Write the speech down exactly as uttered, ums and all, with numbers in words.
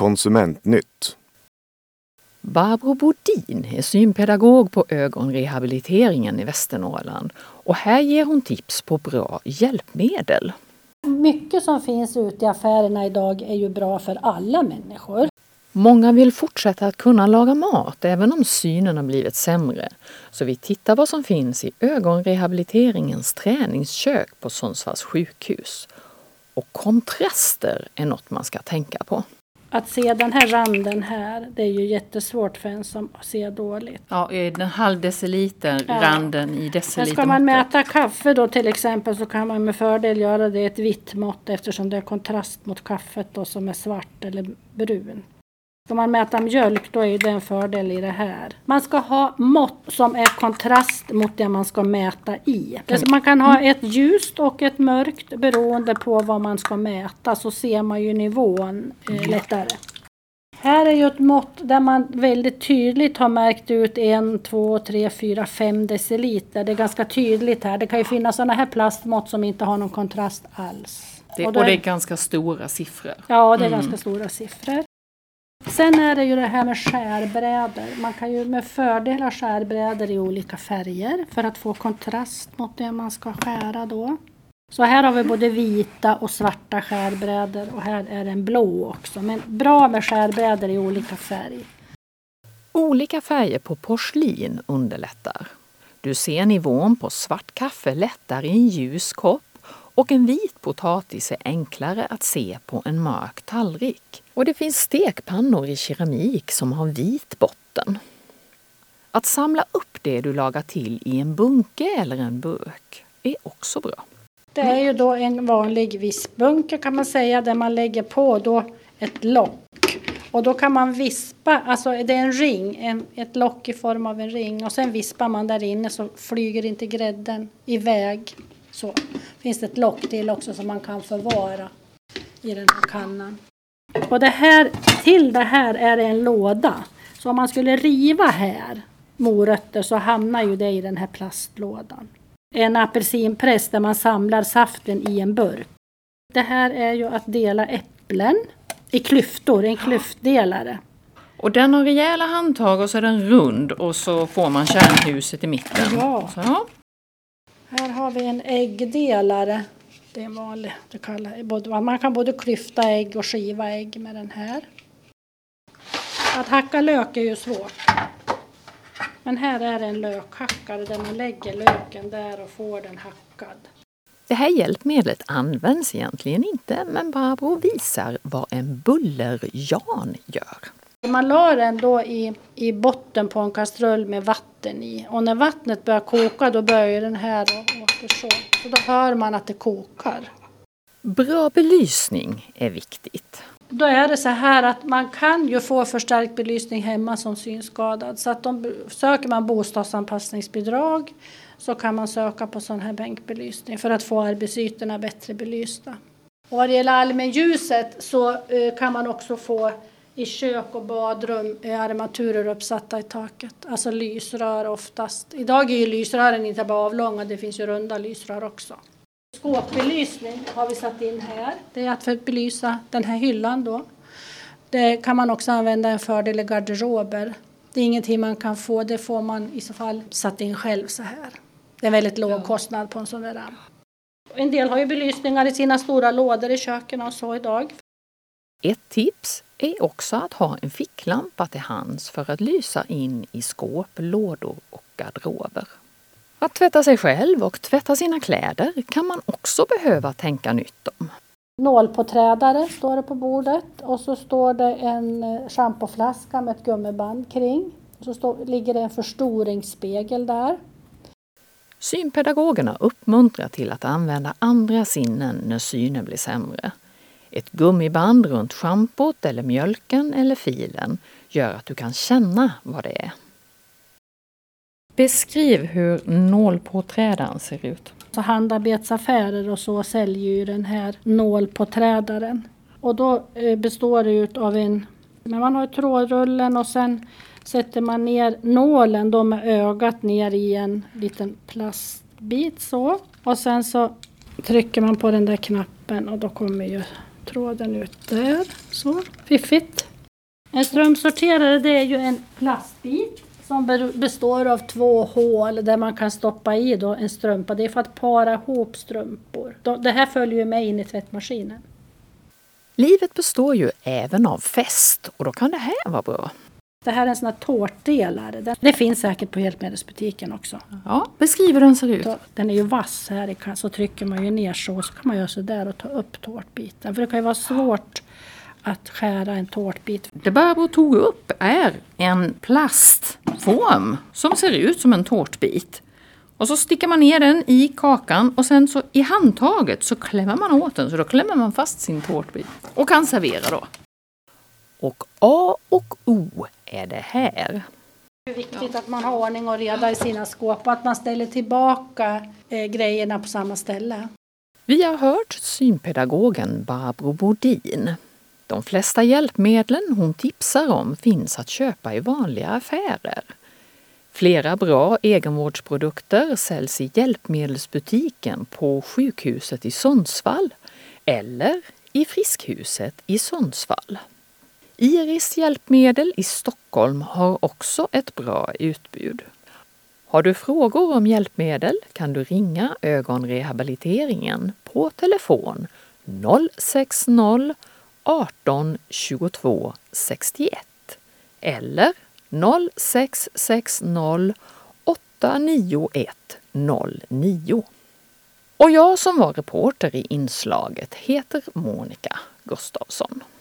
Konsumentnytt. Barbro Bodin är synpedagog på ögonrehabiliteringen i Västernorrland och här ger hon tips på bra hjälpmedel. Mycket som finns ute i affärerna idag är ju bra för alla människor. Många vill fortsätta att kunna laga mat även om synen har blivit sämre. Så vi tittar vad som finns i ögonrehabiliteringens träningskök på Sundsvalls sjukhus. Och kontraster är något man ska tänka på. Att se den här randen här, det är ju jättesvårt för en som ser dåligt. Ja, den halv deciliter Ja. randen i deciliter. Ska man mäta kaffe då till exempel så kan man med fördel göra det i ett vitt mått eftersom det är kontrast mot kaffet då som är svart eller brun. Ska man mäta mjölk då är det en fördel i det här. Man ska ha mått som är kontrast mot det man ska mäta i. Man kan ha ett ljust och ett mörkt beroende på vad man ska mäta så ser man ju nivån eh, lättare. Här är ju ett mått där man väldigt tydligt har märkt ut en, två, tre, fyra, fem deciliter. Det är ganska tydligt här. Det kan ju finnas sådana här plastmått som inte har någon kontrast alls. Det, och, då, och det är ganska stora siffror. Ja, det är Mm. ganska stora siffror. Sen är det ju det här med skärbrädor. Man kan ju med fördel ha skärbrädor i olika färger för att få kontrast mot det man ska skära då. Så här har vi både vita och svarta skärbrädor och här är en blå också. Men bra med skärbrädor i olika färg. Olika färger på porslin underlättar. Du ser nivån på svart kaffe lättare i en ljus kopp och en vit potatis är enklare att se på en mörk tallrik. Och det finns stekpannor i keramik som har vit botten. Att samla upp det du lagar till i en bunke eller en burk är också bra. Det är ju då en vanlig vispbunke kan man säga där man lägger på då ett lock. Och då kan man vispa, alltså det är en ring, en, ett lock i form av en ring. Och sen vispar man där inne så flyger inte grädden iväg. Så finns det ett lock till också som man kan förvara i den här kannan. Och det här, till det här är det en låda. Så om man skulle riva här morötter så hamnar ju det i den här plastlådan. En apelsinpress där man samlar saften i en burk. Det här är ju att dela äpplen i klyftor, en klyftdelare. Och den har rejäla handtag och så är den rund och så får man kärnhuset i mitten. Ja. Så. Här har vi en äggdelare. Det är en vanlig, det kallar, man kan både klyfta ägg och skiva ägg med den här. Att hacka lök är ju svårt. Men här är en lökhackare där man lägger löken där och får den hackad. Det här hjälpmedlet används egentligen inte, men Barbro visar vad en bullerjan gör. Man la den då i, i botten på en kastrull med vatten i. Och när vattnet börjar koka då börjar den här och åker så. Så då hör man att det kokar. Bra belysning är viktigt. Då är det så här att man kan ju få förstärkt belysning hemma som synskadad. Så att de, söker man bostadsanpassningsbidrag så kan man söka på sån här bänkbelysning för att få arbetsytorna bättre belysta. Och vad det gäller allmänljuset så eh, kan man också få i kök och badrum är armaturer uppsatta i taket. Alltså lysrör oftast. Idag är ju lysrören inte bara avlånga, det finns ju runda lysrör också. Skåpbelysning har vi satt in här. Det är att för att belysa den här hyllan då. Det kan man också använda en fördel i garderober. Det är ingenting man kan få, det får man i så fall satt in själv så här. Det är en väldigt låg kostnad på en sån där ramp. En del har ju belysningar i sina stora lådor i köken och så idag. Ett tips är också att ha en ficklampa till hands för att lysa in i skåp, lådor och garderober. Att tvätta sig själv och tvätta sina kläder kan man också behöva tänka nytt om. Nålpåträdare står det på bordet och så står det en schampoflaska med ett gummiband kring. Och så står, ligger det en förstoringsspegel där. Synpedagogerna uppmuntrar till att använda andra sinnen när synen blir sämre. Ett gummiband runt schampot eller mjölken eller filen gör att du kan känna vad det är. Beskriv hur nålpåträdaren ser ut. Så handarbetsaffärer och så säljer ju den här nålpåträdaren. Och då består det av en, men man har trådrullen och sen sätter man ner nålen då med ögat ner i en liten plastbit så. Och sen så trycker man på den där knappen och då kommer ju tråden ut där. Så, fiffigt. En strumpsorterare, det är ju en plastbit som består av två hål där man kan stoppa i då en strumpa. Det är för att para ihop strumpor. Det här följer ju med in i tvättmaskinen. Livet består ju även av fest och då kan det här vara bra. Det här är en sån här tårtdelare. Det finns säkert på hjälpmedelsbutiken också. Ja, beskriv hur den ser ut. Den är ju vass här i kan, så trycker man ju ner så, så kan man göra så där och ta upp tårtbiten. För det kan ju vara svårt att skära en tårtbit. Det Barbro tog upp är en plastform som ser ut som en tårtbit. Och så sticker man ner den i kakan och sen så i handtaget så klämmer man åt den. Så då klämmer man fast sin tårtbit och kan servera då. Och A och O är det här. Det är viktigt att man har ordning och reda i sina skåp och att man ställer tillbaka eh, grejerna på samma ställe. Vi har hört synpedagogen Barbro Bodin. De flesta hjälpmedlen hon tipsar om finns att köpa i vanliga affärer. Flera bra egenvårdsprodukter säljs i hjälpmedelsbutiken på sjukhuset i Sundsvall eller i Friskhuset i Sundsvall. Iris hjälpmedel i Stockholm har också ett bra utbud. Har du frågor om hjälpmedel kan du ringa ögonrehabiliteringen på telefon noll sex noll arton tjugotvå sextioett eller noll sex sex noll åtta nio ett noll nio. Och jag som var reporter i inslaget heter Monica Gustafsson.